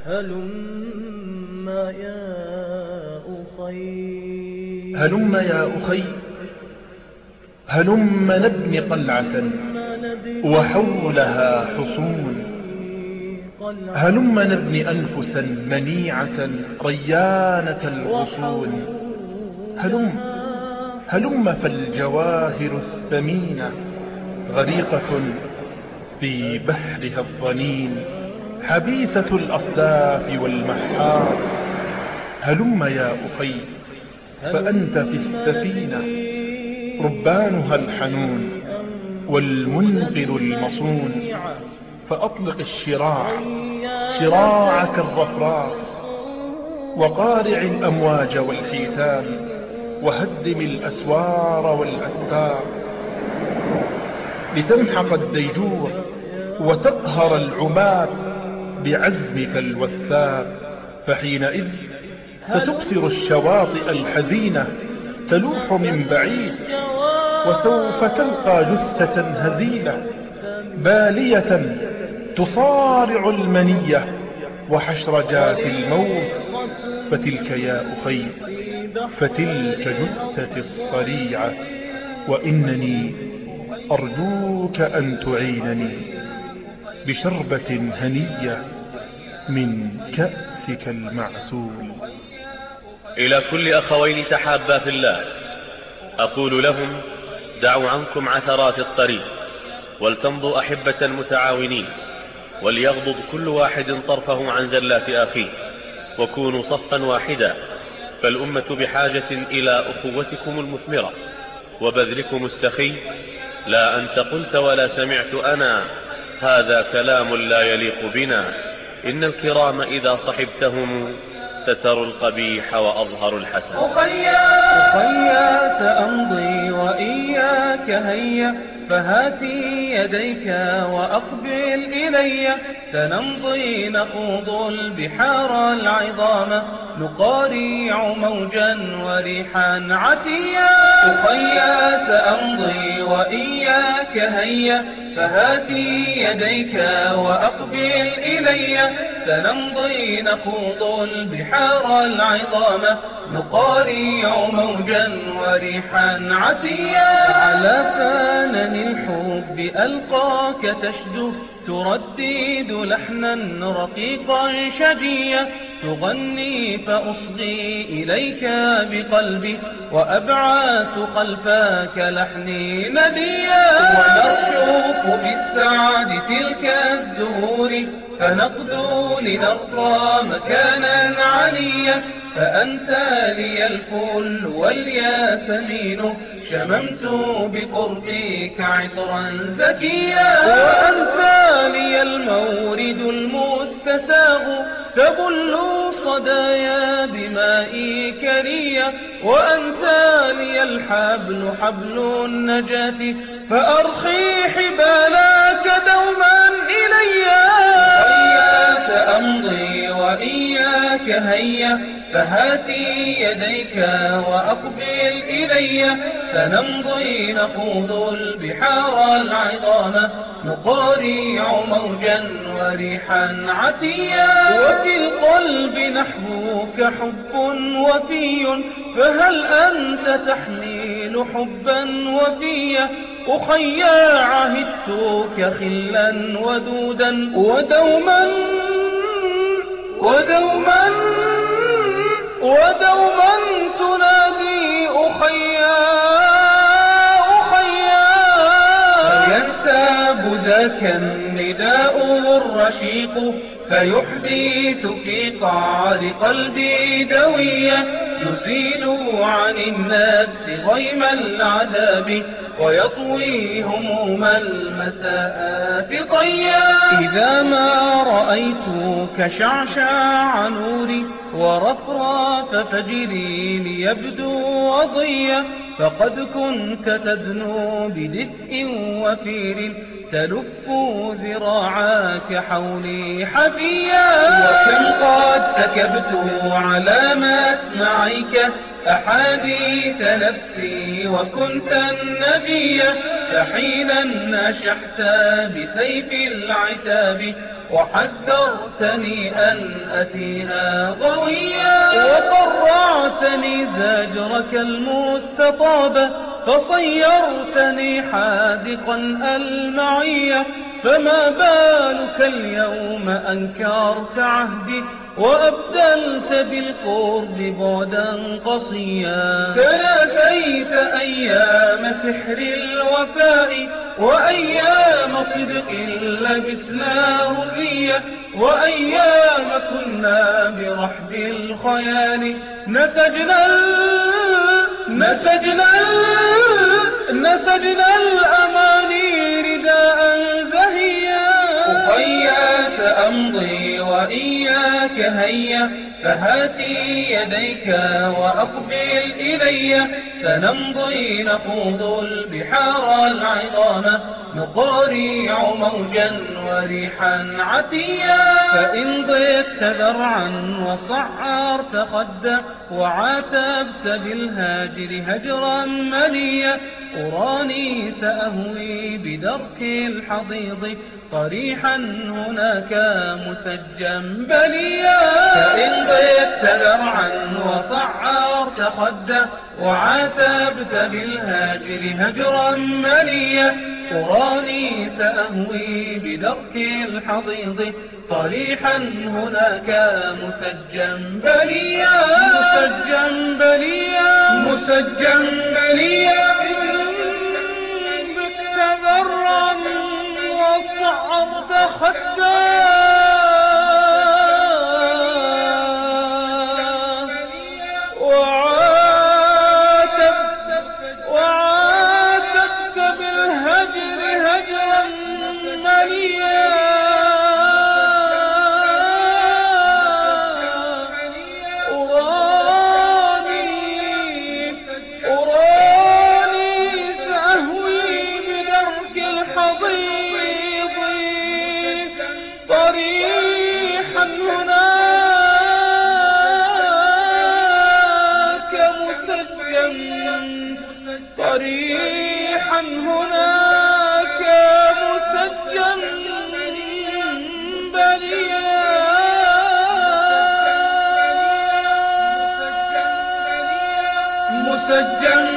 هلم يا أخي هلم يا أخي هلم نبني قلعة وحولها حصون هلم نبني أنفسا منيعة ريانة الغصون هلم فالجواهر الثمينة غريقة في بحرها الظنين حبيسة الأصداف والمحار هلم يا أخي فأنت في السفينة ربانها الحنون والمنقذ المصون فأطلق شراعك الرفراف وقارع الأمواج والحيتان وهدم الأسوار والأستار لتمحق الديجور وتقهر العباد بعزمك الوثاب فحينئذ ستبصر الشواطئ الحزينة تلوح من بعيد وسوف تلقى جثة هزيلة بالية تصارع المنية وحشرجات الموت فتلك يا أخي فتلك جثة الصريعة وإنني أرجوك أن تعينني بشربة هنية من كأسك المعسول. إلى كل أخوين تحابا في الله أقول لهم: دعوا عنكم عثرات الطريق ولتمضوا أحبة متعاونين، وليغضض كل واحد طرفه عن زلات أخيه، وكونوا صفا واحدا، فالأمة بحاجة إلى أخوتكم المثمرة وبذلكم السخي. لا أنت قلت ولا سمعت أنا، هذا كلام لا يليق بنا. إن الكرام إذا صحبتهم ستروا القبيح وأظهروا الحسن. أخيا سأمضي وإياك هيا، فهاتي يديك وأقبل إلي، سنمضي نخوض البحار العظام، نقارع موجا وريحا عتيا. أخيا سأمضي وإياك هيا، فهاتي يديك وأقبل إلي، سنمضي نخوض البحار العظام، نقارع موجا وريحا عتيا. على فانن الحب ألقاك تشدو، تردد لحنا رقيقا شجيا، تغني فأصغي إليك بقلبي، وأبعث خلفك لحني نديا. ونرشف بالسعد تلك الزهور، فنقدو لنرقى مكانا عليا، فأنت لي الفل والياسمين، شممت بقربك عطرا زكيا. وأنت لي المورد المستساغ، تبل صدايا بمائي كريا، وأنت لي الحبل حبل النجاة، فأرخي حبالك دوما إليا. وإياك أمضي وإياك هيا، فهاتي يديك وأقبل إلي، سنمضي نخوض البحار العظام، نقارع موجا وريحا عتيا. وفي القلب نحوك حب وفي، فهل أنت تحمل حبا وفيا؟ أخيا عهدتك خلا ودودا، ودوما تنادي أخيا أخيا. فينساب ذاك النداء الرشيق، فيحدث في قعر قلبي دوية، يزيل عن النفس غيم العذاب، ويطوي هموم المساءات طيا. إذا ما رأيتك شعشع نوري، ورفراف فجري ليبدو وضيا، فقد كنت تدنو بدفء وفير، تلف ذراعاك حولي حفيا. وكم قد سكبت على مسمعيك، أحاديث نفسي وكنت النبي، فحينا نشحت بسيف العتاب وحذرتني أن أتيها غويا، وقرعتني زاجرك المستطاب فصيرتني حاذقا المعية، فما بالك اليوم أنكرت عهدي وأبدلت بالقرب بعدا قصيا، تناسيت أيام سحر الوفاء وأيام صدق لبسناه فيا، وأيام كنا برحب الخيال نسجنا الأماني رداء زهيا. أخيا سأمضي وإياك هيا، فهاتي يديك وأقبل إلي، سنمضي نخوض البحار العظام، نقارع موجا وريحا عتيا، فإن ضيقت ذرعا وصعرت خدا وعاتبت بالهاجر هجرا مليا، أراني سأهوي بدرك الحضيض طريحا هناك مسجا بليا، فإن ضيقت ذرعا وصعرت خدا وعاتبت بالهاجر هجرا مليا، أراني سأهوي بدرك الحضيض طريحا هناك مسجا بليا، مسجا بليا، ذرا وصعرت خدا وعاتبت بالهجر هجرا مليا، أراني سأهوي بدرك الحضيض طريحا هناك مسجا، طريحا هناك مسجا بليا، مسجا